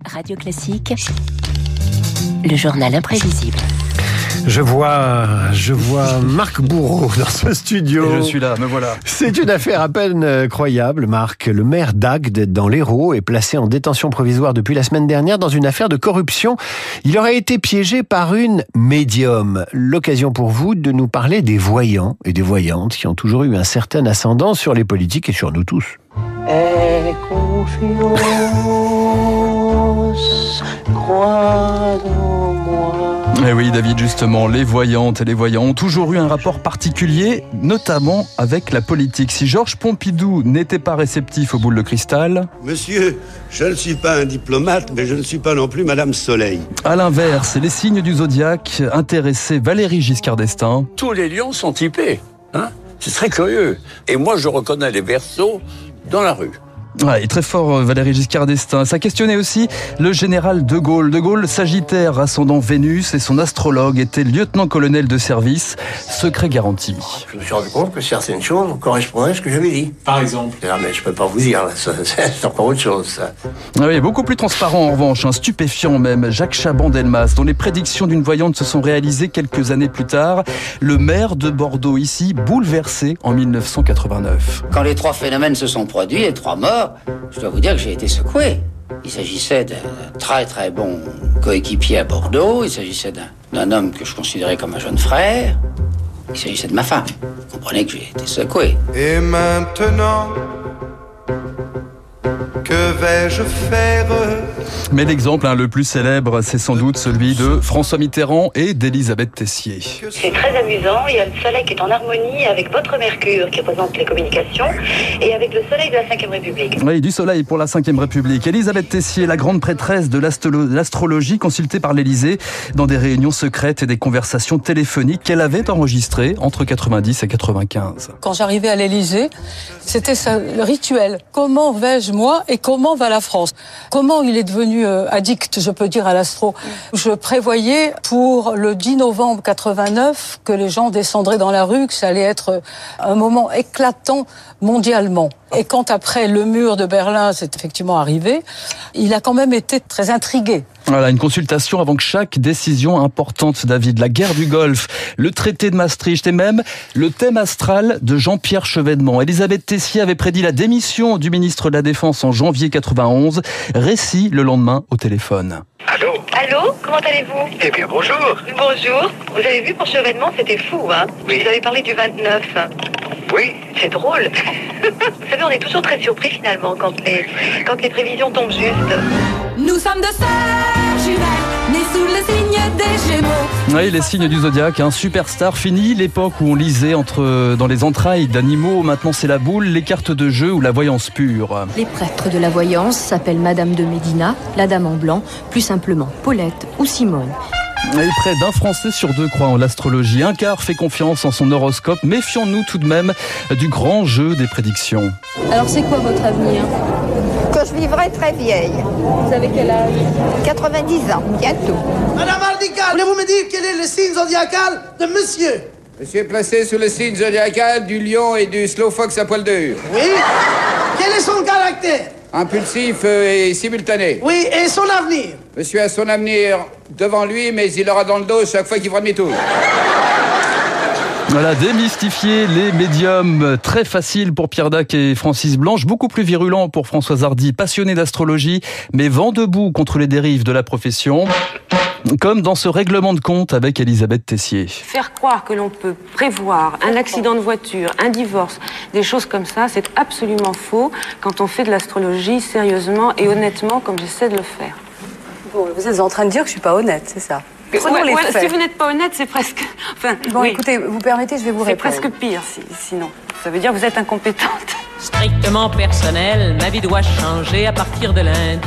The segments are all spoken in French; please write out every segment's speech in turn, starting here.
Radio Classique, le journal imprévisible. Je vois Marc Bourreau dans ce studio. Et je suis là, me voilà. C'est une affaire à peine croyable, Marc. Le maire d'Agde, dans l'Hérault, est placé en détention provisoire depuis la semaine dernière dans une affaire de corruption. Il aurait été piégé par une médium. L'occasion pour vous de nous parler des voyants et des voyantes qui ont toujours eu un certain ascendant sur les politiques et sur nous tous. Aie confiance, crois en moi. Eh oui, David, justement, les voyantes et les voyants ont toujours eu un rapport particulier, notamment avec la politique. Si Georges Pompidou n'était pas réceptif aux boules de cristal... Monsieur, je ne suis pas un diplomate, mais je ne suis pas non plus Madame Soleil. À l'inverse, les signes du zodiaque intéressaient Valéry Giscard d'Estaing. Tous les lions sont typés, hein ? C'est très curieux. Et moi, je reconnais les Verseaux dans la rue. Ouais, très fort Valéry Giscard d'Estaing. Ça questionnait aussi le général de Gaulle. De Gaulle, Sagittaire, ascendant Vénus, et son astrologue était lieutenant-colonel de service, secret garanti. Je me suis rendu compte que certaines choses correspondaient à ce que j'avais dit. Par exemple ? Mais je peux pas vous dire, c'est encore autre chose, ça. Ah oui, beaucoup plus transparent en revanche, stupéfiant même, Jacques Chaban-Delmas, dont les prédictions d'une voyante se sont réalisées quelques années plus tard. Le maire de Bordeaux ici, bouleversé en 1989. Quand les trois phénomènes se sont produits, les trois morts, je dois vous dire que j'ai été secoué. Il s'agissait d'un très très bon coéquipier à Bordeaux, il s'agissait d'un homme que je considérais comme un jeune frère, il s'agissait de ma femme. Vous comprenez que j'ai été secoué. Et maintenant, que vais-je faire ? Mais l'exemple le plus célèbre, c'est sans doute celui de François Mitterrand et d'Elisabeth Tessier. C'est très amusant, il y a le soleil qui est en harmonie avec votre Mercure qui représente les communications et avec le soleil de la Ve République. Oui, du soleil pour la Ve République. Elisabeth Tessier, la grande prêtresse de l'astrologie, consultée par l'Élysée dans des réunions secrètes et des conversations téléphoniques qu'elle avait enregistrées entre 90 et 95. Quand j'arrivais à l'Élysée, c'était ça, le rituel. Comment vais-je moi et comment va la France ? Comment il est devenu addict, je peux dire, à l'astro ? Je prévoyais pour le 10 novembre 89 que les gens descendraient dans la rue, que ça allait être un moment éclatant mondialement. Et quand après le mur de Berlin s'est effectivement arrivé, il a quand même été très intrigué. Voilà, une consultation avant que chaque décision importante, David. La guerre du Golfe, le traité de Maastricht et même le thème astral de Jean-Pierre Chevènement. Elisabeth Tessier avait prédit la démission du ministre de la Défense en janvier 91. Récit le lendemain au téléphone. Allô ? Allô ? Comment allez-vous ? Eh bien, bonjour. Bonjour. Vous avez vu pour Chevènement, c'était fou, hein ? Oui. Vous avez parlé du 29. Oui. C'est drôle. Vous savez, on est toujours très surpris finalement quand les prévisions tombent juste. Nous sommes deux sœurs jumelles, nées sous le signe des Gémeaux. Oui, les signes du zodiaque, superstar. Fini l'époque où on lisait dans les entrailles d'animaux. Maintenant, c'est la boule, les cartes de jeu ou la voyance pure. Les prêtres de la voyance s'appellent Madame de Médina, la Dame en blanc, plus simplement Paulette ou Simone. Et près d'un Français sur deux croit en l'astrologie. Un quart fait confiance en son horoscope. Méfions-nous tout de même du grand jeu des prédictions. Alors, c'est quoi votre avenir ? Que je vivrai très vieille. Vous avez quel âge ? 90 ans, bientôt. Madame Ardical, voulez-vous me dire quel est le signe zodiacal de monsieur ? Monsieur est placé sous le signe zodiacal du lion et du slow fox à poil dur. Oui. Quel est son caractère ? Impulsif et simultané. Oui, et son avenir ? Monsieur a son avenir devant lui, mais il aura dans le dos chaque fois qu'il fera demi-tour. Voilà, démystifier les médiums, très facile pour Pierre Dac et Francis Blanche, beaucoup plus virulent pour Françoise Hardy, passionné d'astrologie, mais vent debout contre les dérives de la profession, comme dans ce règlement de compte avec Elisabeth Tessier. Faire croire que l'on peut prévoir un accident de voiture, un divorce, des choses comme ça, c'est absolument faux quand on fait de l'astrologie sérieusement et honnêtement comme j'essaie de le faire. Bon, vous êtes en train de dire que je suis pas honnête, c'est ça ? Si vous n'êtes pas honnête, c'est presque... Enfin, bon, écoutez, vous permettez, je vais vous répondre. C'est presque pire, sinon. Ça veut dire que vous êtes incompétente. Strictement personnel, ma vie doit changer à partir de lundi.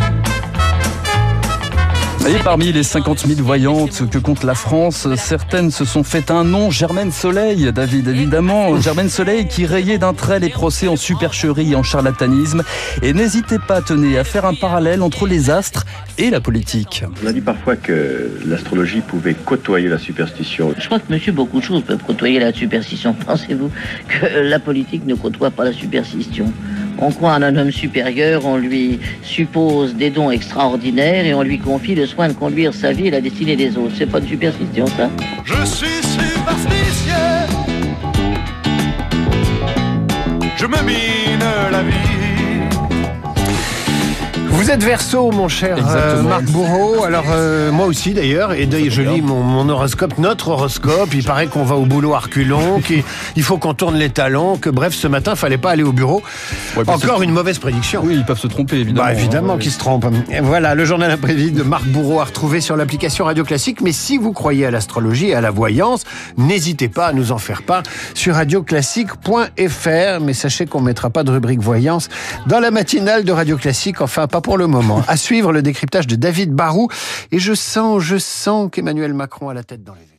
Et parmi les 50 000 voyantes que compte la France, certaines se sont fait un nom. Germaine Soleil, David, évidemment. Germaine Soleil qui rayait d'un trait les procès en supercherie et en charlatanisme. Et n'hésitez pas, tenez, à faire un parallèle entre les astres et la politique. On a dit parfois que l'astrologie pouvait côtoyer la superstition. Je crois que monsieur, beaucoup de choses peuvent côtoyer la superstition. Pensez-vous que la politique ne côtoie pas la superstition ? On croit en un homme supérieur, on lui suppose des dons extraordinaires et on lui confie le soin de conduire sa vie et la destinée des autres. C'est pas de superstition, ça? Je suis superstitieux. Je me mine la vie. Vous êtes Verseau, mon cher Marc Bourreau. Alors, moi aussi d'ailleurs. Et je lis mon horoscope, notre horoscope. Il paraît qu'on va au boulot à reculons, qu'il faut qu'on tourne les talons, que bref, ce matin, fallait pas aller au bureau. Ouais, encore une mauvaise prédiction. Oui, ils peuvent se tromper, évidemment. Bah, évidemment qu'ils se trompent. Et voilà, le journal imprévisible de Marc Bourreau à retrouver sur l'application Radio Classique. Mais si vous croyez à l'astrologie et à la voyance, n'hésitez pas à nous en faire part sur radioclassique.fr. Mais sachez qu'on mettra pas de rubrique voyance dans la matinale de Radio Classique. Enfin, pas pour le moment. À suivre le décryptage de David Barou. Et je sens qu'Emmanuel Macron a la tête dans les airs.